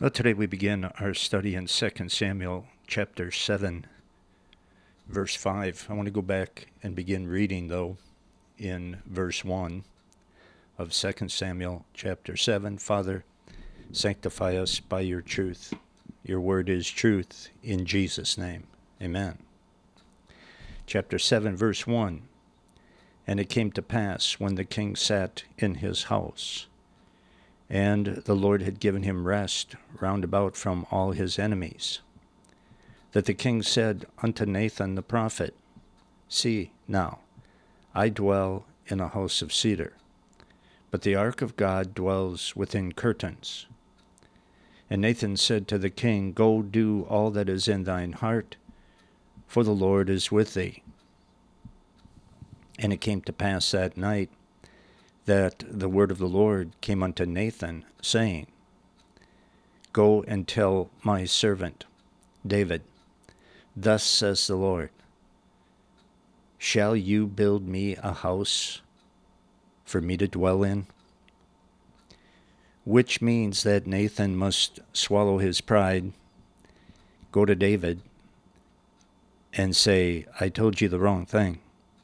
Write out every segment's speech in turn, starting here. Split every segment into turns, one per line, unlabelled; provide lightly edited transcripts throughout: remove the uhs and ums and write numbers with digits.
Well, today we begin our study in 2 Samuel chapter 7, verse 5. I want to go back and begin reading, though, in verse 1 of 2 Samuel chapter 7. Father, sanctify us by your truth. Your word is truth, in Jesus' name. Amen. Chapter 7, verse 1. And it came to pass, when the king sat in his house, and the Lord had given him rest round about from all his enemies, that the king said unto Nathan the prophet, See, now, I dwell in a house of cedar, but the ark of God dwells within curtains. And Nathan said to the king, Go do all that is in thine heart, for the Lord is with thee. And it came to pass that night, that the word of the Lord came unto Nathan, saying, Go and tell my servant David, Thus says the Lord, Shall you build me a house for me to dwell in? Which means that Nathan must swallow his pride, go to David, and say, I told you the wrong thing.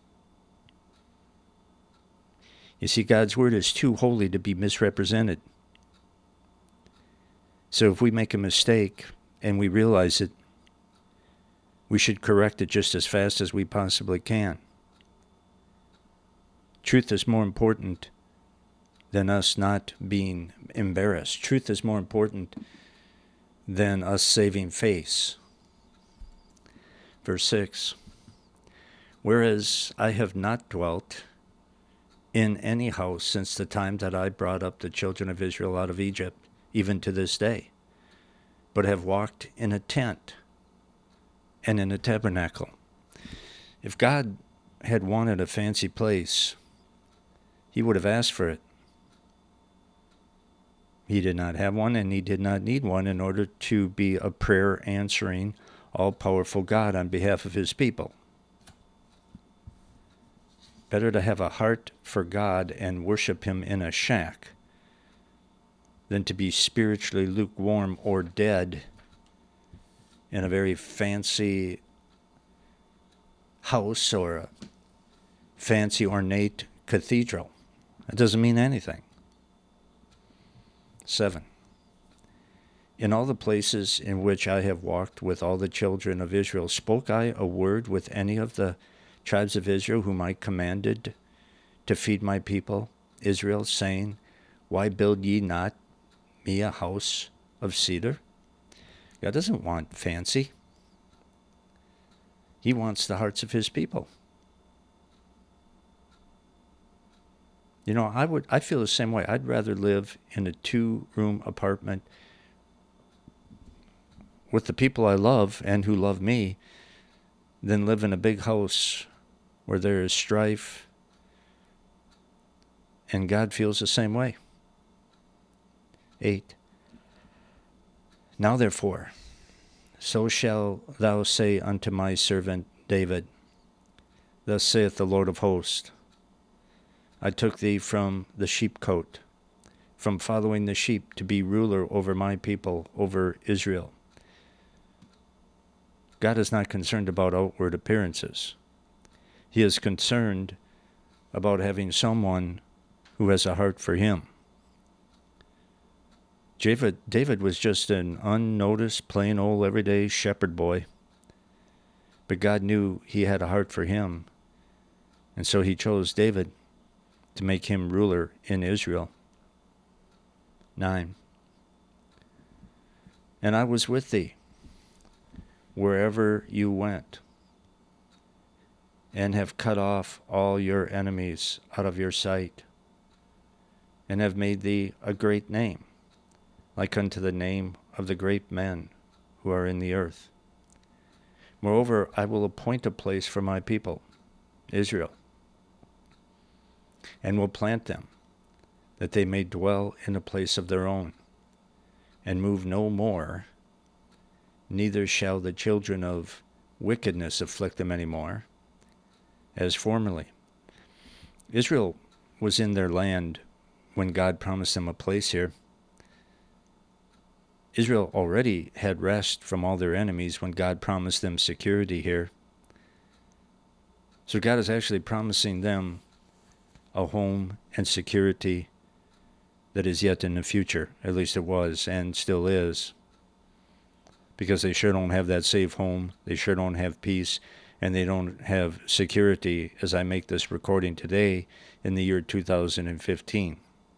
You see, God's word is too holy to be misrepresented. So if we make a mistake and we realize it, we should correct it just as fast as we possibly can. Truth is more important than us not being embarrassed. Truth is more important than us saving face. Verse 6. Whereas I have not dwelt in any house since the time that I brought up the children of Israel out of Egypt, even to this day, but have walked in a tent and in a tabernacle. If God had wanted a fancy place, he would have asked for it. He did not have one, and he did not need one in order to be a prayer-answering, all-powerful God on behalf of his people. Better to have a heart for God and worship him in a shack than to be spiritually lukewarm or dead in a very fancy house or a fancy ornate cathedral. That doesn't mean anything. 7. In all the places in which I have walked with all the children of Israel, spoke I a word with any of the tribes of Israel whom I commanded to feed my people Israel, saying, Why build ye not me a house of cedar? God doesn't want fancy. He wants the hearts of his people. You know, I feel the same way. I'd rather live in a 2-room apartment with the people I love and who love me than live in a big house where there is strife, and God feels the same way. 8. Now therefore, so shall thou say unto my servant David, Thus saith the Lord of hosts, I took thee from the sheepcote, from following the sheep, to be ruler over my people, over Israel. God is not concerned about outward appearances. He is concerned about having someone who has a heart for him. David was just an unnoticed, plain old everyday shepherd boy. But God knew he had a heart for him. And so he chose David to make him ruler in Israel. 9. And I was with thee wherever you went, and have cut off all your enemies out of your sight, and have made thee a great name, like unto the name of the great men who are in the earth. Moreover, I will appoint a place for my people, Israel, and will plant them, that they may dwell in a place of their own, and move no more, neither shall the children of wickedness afflict them any more, as formerly. Israel was in their land when God promised them a place here. Israel already had rest from all their enemies when God promised them security here. So God is actually promising them a home and security that is yet in the future. At least it was and still is. Because they sure don't have that safe home. They sure don't have peace. And they don't have security as I make this recording today in the year 2015.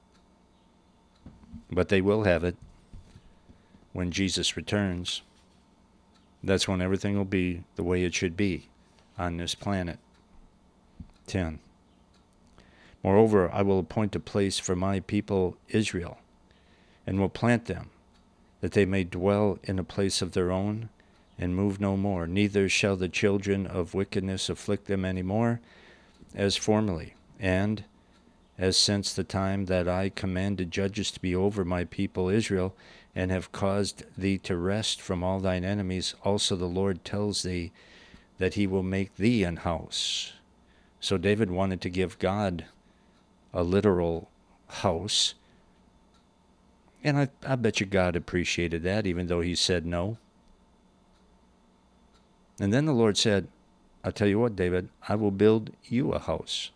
But they will have it when Jesus returns. That's when everything will be the way it should be on this planet. 10. Moreover, I will appoint a place for my people Israel, and will plant them, that they may dwell in a place of their own, and move no more. Neither shall the children of wickedness afflict them any more, as formerly, and as since the time that I commanded judges to be over my people Israel, and have caused thee to rest from all thine enemies. Also the Lord tells thee that he will make thee an house. So David wanted to give God a literal house. And I bet you God appreciated that, even though he said no. And then the Lord said, I'll tell you what, David, I will build you a house.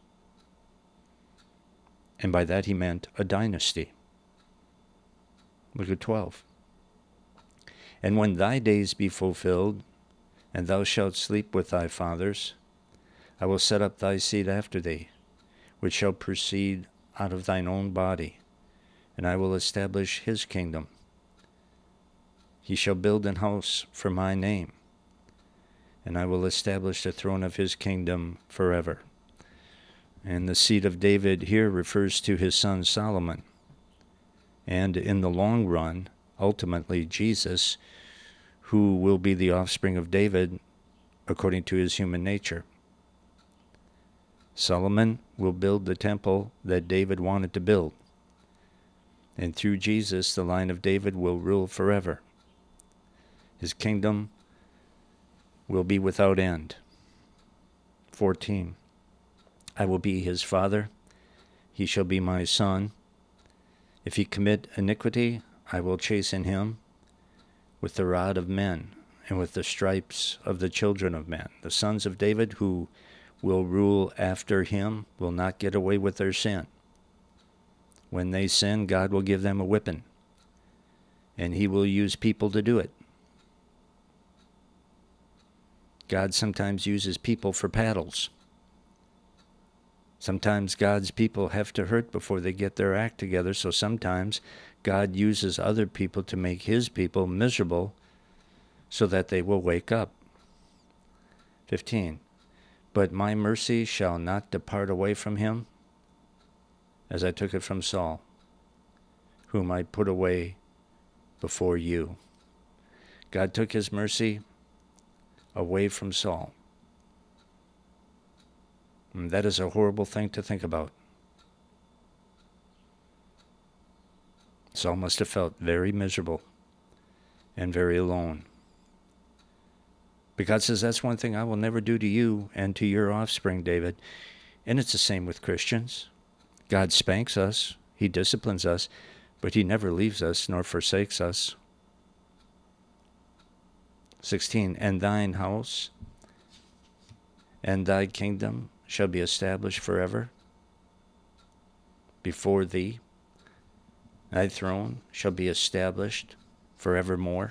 And by that he meant a dynasty. Look at 12. And when thy days be fulfilled, and thou shalt sleep with thy fathers, I will set up thy seed after thee, which shall proceed out of thine own body, and I will establish his kingdom. He shall build an house for my name, and I will establish the throne of his kingdom forever. And the seed of David here refers to his son Solomon. And in the long run, ultimately Jesus, who will be the offspring of David according to his human nature. Solomon will build the temple that David wanted to build. And through Jesus, the line of David will rule forever. His kingdom will be without end. 14. I will be his father. He shall be my son. If he commit iniquity, I will chasten him with the rod of men and with the stripes of the children of men. The sons of David who will rule after him will not get away with their sin. When they sin, God will give them a whipping, and he will use people to do it. God sometimes uses people for paddles. Sometimes God's people have to hurt before they get their act together, so sometimes God uses other people to make his people miserable so that they will wake up. 15. But my mercy shall not depart away from him, as I took it from Saul, whom I put away before you. God took his mercy away from Saul. And that is a horrible thing to think about. Saul must have felt very miserable and very alone. But God says, that's one thing I will never do to you and to your offspring, David. And it's the same with Christians. God spanks us, he disciplines us, but he never leaves us nor forsakes us. 16. And thine house and thy kingdom shall be established forever before thee. Thy throne shall be established forevermore.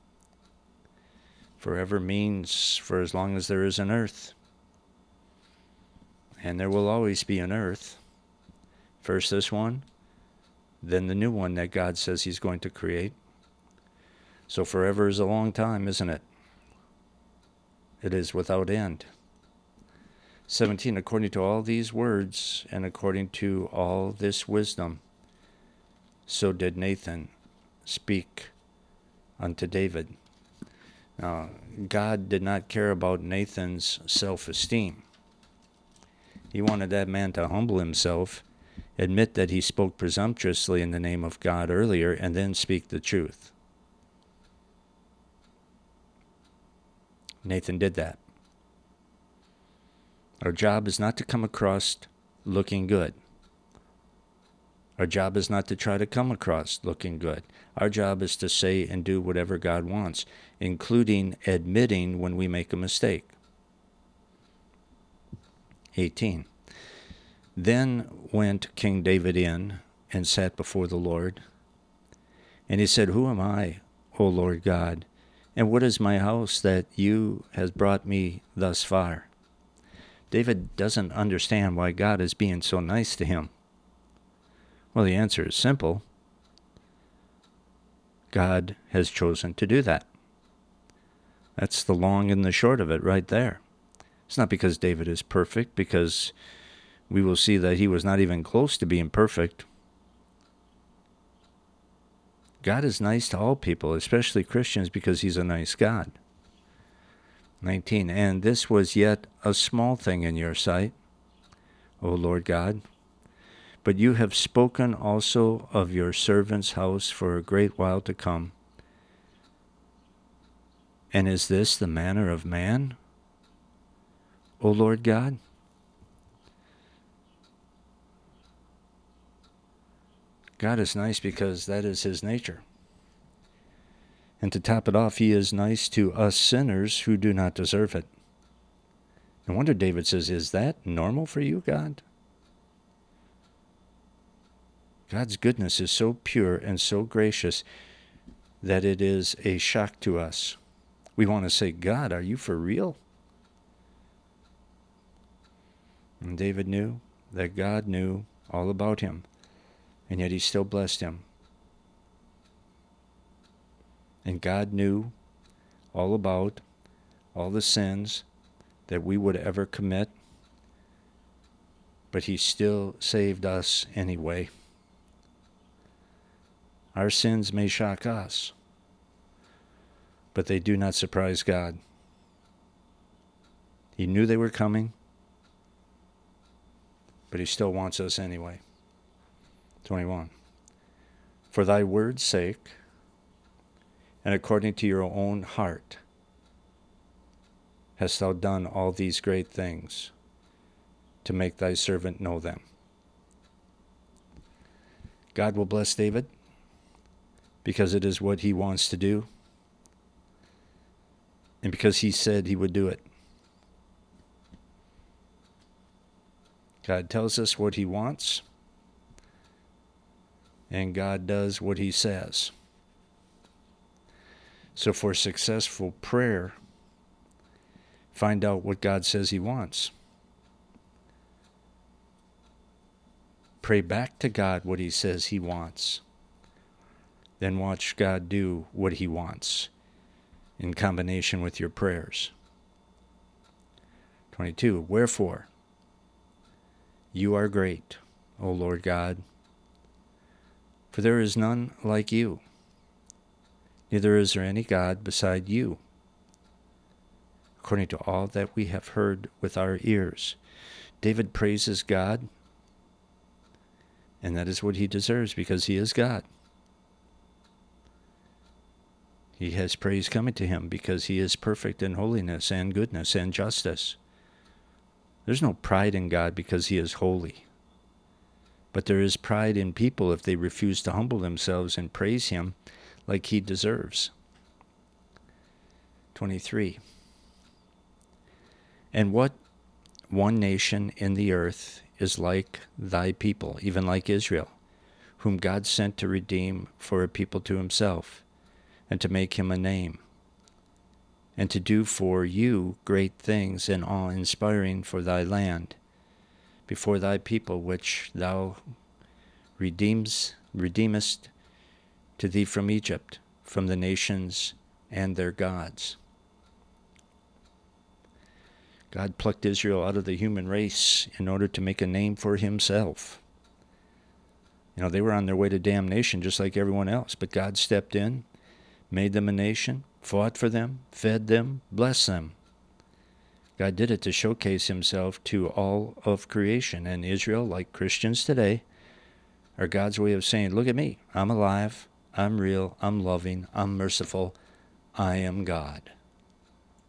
Forever means for as long as there is an earth. And there will always be an earth. First this one, then the new one that God says he's going to create. So forever is a long time, isn't it? It is without end. 17, according to all these words and according to all this wisdom, so did Nathan speak unto David. Now, God did not care about Nathan's self-esteem. He wanted that man to humble himself, admit that he spoke presumptuously in the name of God earlier, and then speak the truth. Nathan did that. Our job is not to come across looking good. Our job is not to try to come across looking good. Our job is to say and do whatever God wants, including admitting when we make a mistake. 18. Then went King David in and sat before the Lord. And he said, Who am I, O Lord God? And what is my house that you has brought me thus far? David doesn't understand why God is being so nice to him. Well, the answer is simple. God has chosen to do that. That's the long and the short of it right there. It's not because David is perfect, because we will see that he was not even close to being perfect. God is nice to all people, especially Christians, because he's a nice God. 19. And this was yet a small thing in your sight, O Lord God. But you have spoken also of your servant's house for a great while to come. And is this the manner of man, O Lord God? God is nice because that is his nature. And to top it off, he is nice to us sinners who do not deserve it. No wonder David says, is that normal for you, God? God's goodness is so pure and so gracious that it is a shock to us. We want to say, God, are you for real? And David knew that God knew all about him, and yet he still blessed him. And God knew all about all the sins that we would ever commit, but he still saved us anyway. Our sins may shock us, but they do not surprise God. He knew they were coming, but he still wants us anyway. 21. For thy word's sake, and according to your own heart, hast thou done all these great things to make thy servant know them. God will bless David because it is what he wants to do, and because he said he would do it. God tells us what he wants, and God does what he says. So for successful prayer, find out what God says he wants. Pray back to God what he says he wants. Then watch God do what he wants in combination with your prayers. 22. Wherefore, you are great, O Lord God, for there is none like you, neither is there any God beside you, according to all that we have heard with our ears. David praises God, and that is what he deserves because he is God. He has praise coming to him because he is perfect in holiness and goodness and justice. There's no pride in God because he is holy. But there is pride in people if they refuse to humble themselves and praise him like he deserves. 23. And what one nation in the earth is like thy people, even like Israel, whom God sent to redeem for a people to himself, and to make him a name, and to do for you great things and awe-inspiring for thy land, before thy people which thou redeemest to thee from Egypt, from the nations and their gods. God plucked Israel out of the human race in order to make a name for himself. You know, they were on their way to damnation just like everyone else, but God stepped in, made them a nation, fought for them, fed them, blessed them. God did it to showcase himself to all of creation. And Israel, like Christians today, are God's way of saying, look at me, I'm alive, I'm real, I'm loving, I'm merciful, I am God.